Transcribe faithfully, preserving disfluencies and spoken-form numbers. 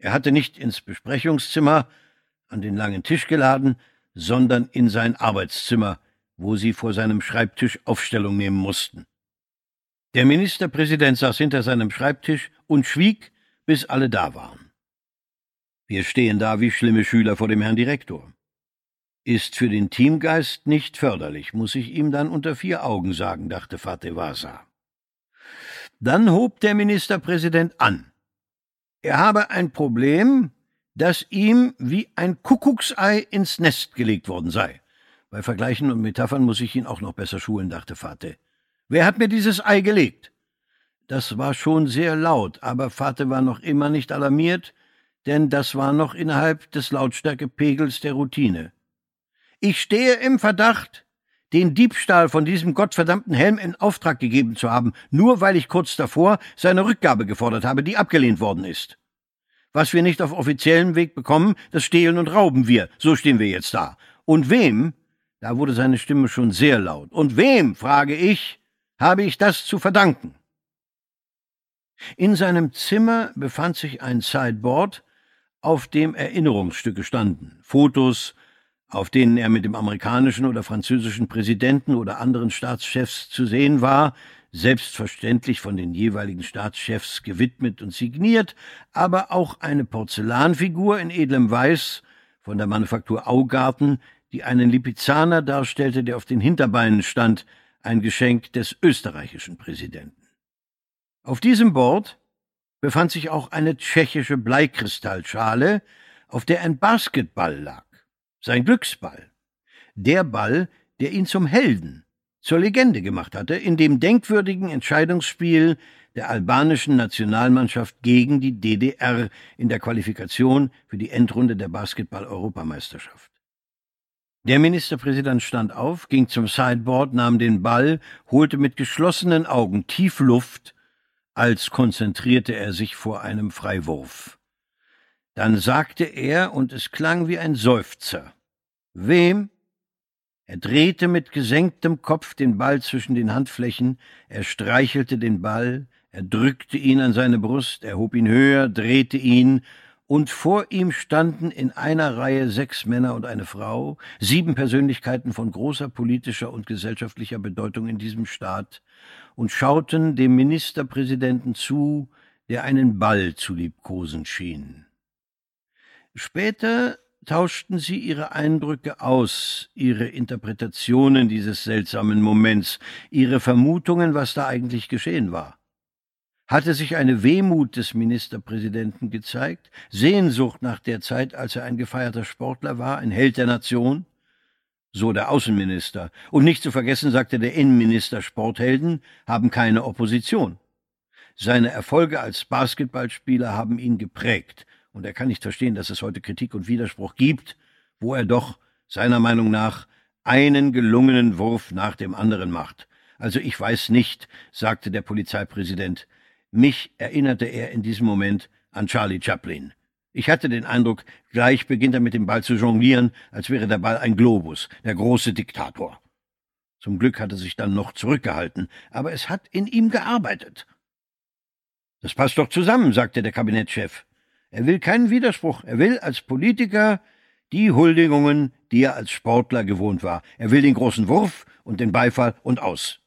Er hatte nicht ins Besprechungszimmer an den langen Tisch geladen, sondern in sein Arbeitszimmer, wo sie vor seinem Schreibtisch Aufstellung nehmen mussten. Der Ministerpräsident saß hinter seinem Schreibtisch und schwieg, bis alle da waren. Wir stehen da wie schlimme Schüler vor dem Herrn Direktor. Ist für den Teamgeist nicht förderlich, muss ich ihm dann unter vier Augen sagen, dachte Fatehwasa. Dann hob der Ministerpräsident an. Er habe ein Problem, das ihm wie ein Kuckucksei ins Nest gelegt worden sei. Bei Vergleichen und Metaphern muss ich ihn auch noch besser schulen, dachte Fateh. Wer hat mir dieses Ei gelegt? Das war schon sehr laut, aber Fateh war noch immer nicht alarmiert, denn das war noch innerhalb des Lautstärkepegels der Routine. Ich stehe im Verdacht, den Diebstahl von diesem gottverdammten Helm in Auftrag gegeben zu haben, nur weil ich kurz davor seine Rückgabe gefordert habe, die abgelehnt worden ist. Was wir nicht auf offiziellem Weg bekommen, das stehlen und rauben wir, so stehen wir jetzt da. Und wem, da wurde seine Stimme schon sehr laut, und wem, frage ich, habe ich das zu verdanken? In seinem Zimmer befand sich ein Sideboard, auf dem Erinnerungsstücke standen, Fotos, auf denen er mit dem amerikanischen oder französischen Präsidenten oder anderen Staatschefs zu sehen war, selbstverständlich von den jeweiligen Staatschefs gewidmet und signiert, aber auch eine Porzellanfigur in edlem Weiß von der Manufaktur Augarten, die einen Lipizzaner darstellte, der auf den Hinterbeinen stand, ein Geschenk des österreichischen Präsidenten. Auf diesem Board befand sich auch eine tschechische Bleikristallschale, auf der ein Basketball lag, sein Glücksball, der Ball, der ihn zum Helden, zur Legende gemacht hatte, in dem denkwürdigen Entscheidungsspiel der albanischen Nationalmannschaft gegen die D D R in der Qualifikation für die Endrunde der Basketball-Europameisterschaft. Der Ministerpräsident stand auf, ging zum Sideboard, nahm den Ball, holte mit geschlossenen Augen tief Luft, als konzentrierte er sich vor einem Freiwurf. Dann sagte er, und es klang wie ein Seufzer, »Wem?« Er drehte mit gesenktem Kopf den Ball zwischen den Handflächen, er streichelte den Ball, er drückte ihn an seine Brust, er hob ihn höher, drehte ihn, und vor ihm standen in einer Reihe sechs Männer und eine Frau, sieben Persönlichkeiten von großer politischer und gesellschaftlicher Bedeutung in diesem Staat, und schauten dem Ministerpräsidenten zu, der einen Ball zu liebkosen schien. Später tauschten sie ihre Eindrücke aus, ihre Interpretationen dieses seltsamen Moments, ihre Vermutungen, was da eigentlich geschehen war. Hatte sich eine Wehmut des Ministerpräsidenten gezeigt, Sehnsucht nach der Zeit, als er ein gefeierter Sportler war, ein Held der Nation? So der Außenminister. Und nicht zu vergessen, sagte der Innenminister, Sporthelden haben keine Opposition. Seine Erfolge als Basketballspieler haben ihn geprägt, und er kann nicht verstehen, dass es heute Kritik und Widerspruch gibt, wo er doch, seiner Meinung nach, einen gelungenen Wurf nach dem anderen macht. Also ich weiß nicht, sagte der Polizeipräsident. Mich erinnerte er in diesem Moment an Charlie Chaplin. Ich hatte den Eindruck, gleich beginnt er mit dem Ball zu jonglieren, als wäre der Ball ein Globus, der große Diktator. Zum Glück hat er sich dann noch zurückgehalten, aber es hat in ihm gearbeitet. »Das passt doch zusammen«, sagte der Kabinettschef. Er will keinen Widerspruch. Er will als Politiker die Huldigungen, die er als Sportler gewohnt war. Er will den großen Wurf und den Beifall und aus.